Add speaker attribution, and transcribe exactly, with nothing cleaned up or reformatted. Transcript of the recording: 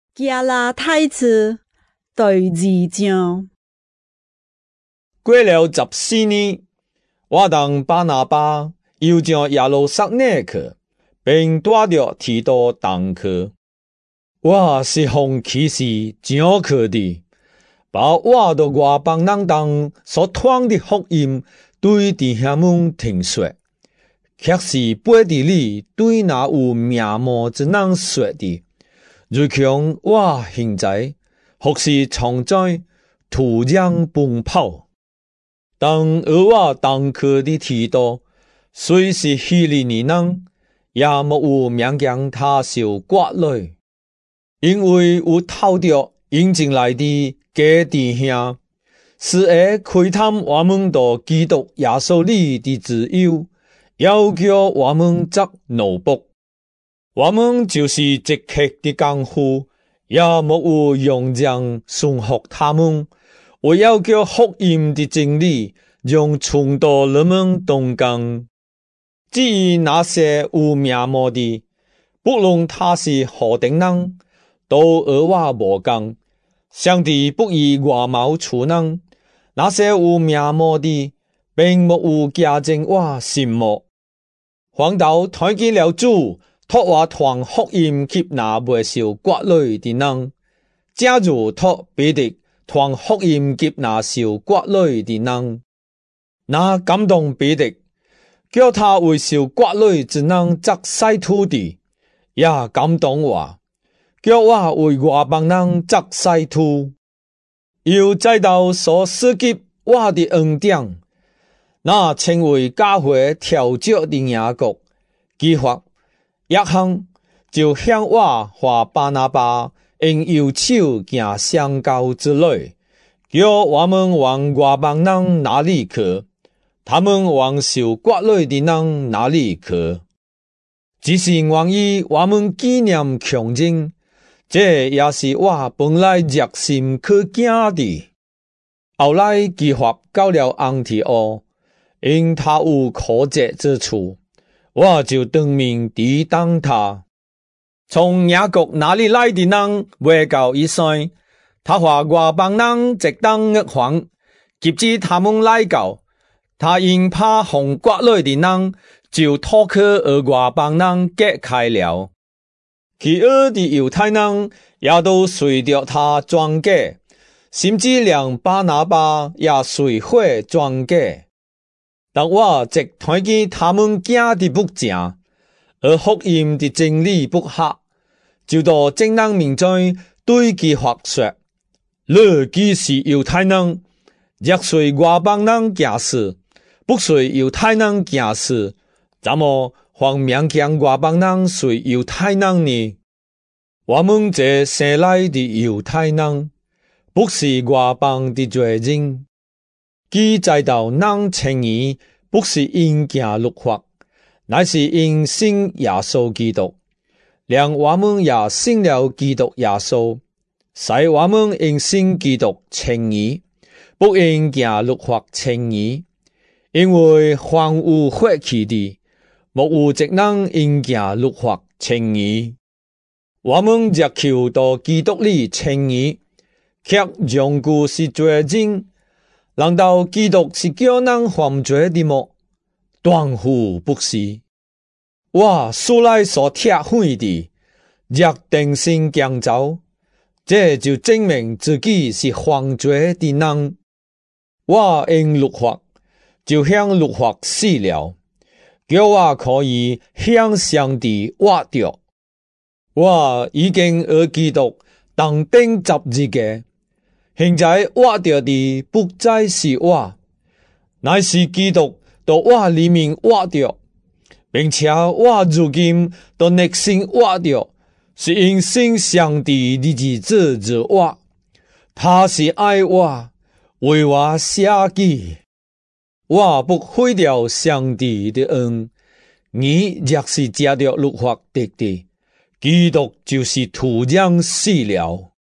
Speaker 1: 加拉太子第二章。
Speaker 2: 过了十四年，我同巴拿巴又将耶路撒冷去，并带着提多同去。我是奉启示上去的，把我的外邦人中所传的福音对弟兄们听说，却是背地里对那有名望之人说的。如强我现在或是常在土壤奔跑，当而我同去的提多，虽是希利尼人，也没有勉强他受割累，因为有偷着引进来的假弟兄，是会窥探我们到基督耶稣里的自由，要叫我们作奴仆。我们就是积极的功夫，也没有用将顺服他们，为要叫福音的真理让传到人们中间。至于那些有名望的，不论他是何等人，都和我无共。上帝不以外貌处人，那些有名望的，并没有加增我心目。反倒抬举了主，托我传福音给那未受割累的人，假如托彼得传福音给那受割累的人，那感动彼得，叫他为受割累之人作使徒的，也感动我，叫我为外邦人作使徒。又再到所施给我的恩典，那称为教会调教的雅各、基法、约翰，就向我和巴拿巴用右手行相交之类，叫我们往外邦人那里去，他们往受割累的人那里去。只是愿意我们纪念强人，这也是我本来热心去行的。后来基法到了安提阿，因他有可责之处，我就当面抵挡他。从雅各那里来的人未到一岁，他和外邦人直当一环，及至他们来到，他因怕红割累的人，就脱去和外邦人隔开了。其余的犹太人也都随着他转嫁，甚至连巴拿巴也随会转嫁。但我直推举他们行的不正，而福音的真理不合，就到正当面前对基法说：你既是犹太人，若随外邦人行事，不随犹太人行事，怎么还勉强外邦人随犹太人呢？我们这生来的犹太人，不是外邦的罪人。既知道人称义，不是因行律法，乃是因信耶稣基督。连我们也信了基督耶稣，使我们因信基督称义，不因行律法称义。因为凡有血气的，没有一人因行律法称义。我们若求到基督里称义，却仍旧是罪人。难道基督是叫人犯罪的吗？断乎不是。我素来所贴毁的，若定性强走，这就证明自己是犯罪的人。我因律法，就向律法死了，叫我可以向上帝活着。我已经和基督同定十字架，现在活着的不再是我，乃是基督在我里面活着，并且我如今在内心活着，是因信上帝的儿子之我，他是爱我，为我舍己。我不毁掉上帝的恩，你若是借着律法得的，基督就是土壤死了。